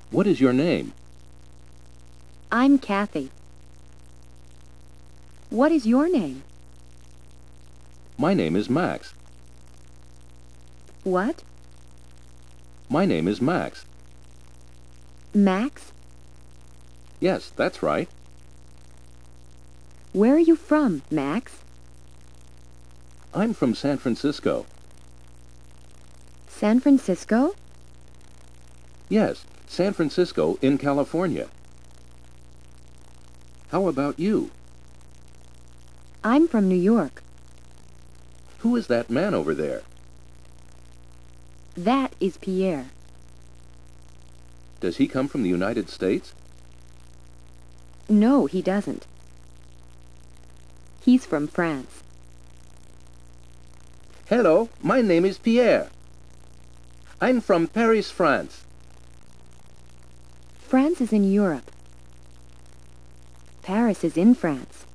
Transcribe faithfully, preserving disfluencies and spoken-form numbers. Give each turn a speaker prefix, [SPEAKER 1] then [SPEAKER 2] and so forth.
[SPEAKER 1] What is your name?
[SPEAKER 2] I'm Kathy. What is your name?
[SPEAKER 1] My name is Max.
[SPEAKER 2] What?
[SPEAKER 1] My name is Max.
[SPEAKER 2] Max?
[SPEAKER 1] Yes, that's right.
[SPEAKER 2] Where are you from, Max?
[SPEAKER 1] I'm from San Francisco.
[SPEAKER 2] San Francisco?
[SPEAKER 1] Yes, San Francisco in California. How about you?
[SPEAKER 2] I'm from New York.
[SPEAKER 1] Who is that man over there?
[SPEAKER 2] That is Pierre.
[SPEAKER 1] Does he come from the United States?
[SPEAKER 2] No, he doesn't. He's from France.
[SPEAKER 3] Hello, my name is Pierre. I'm from Paris, France.
[SPEAKER 2] France is in Europe. Paris is in France.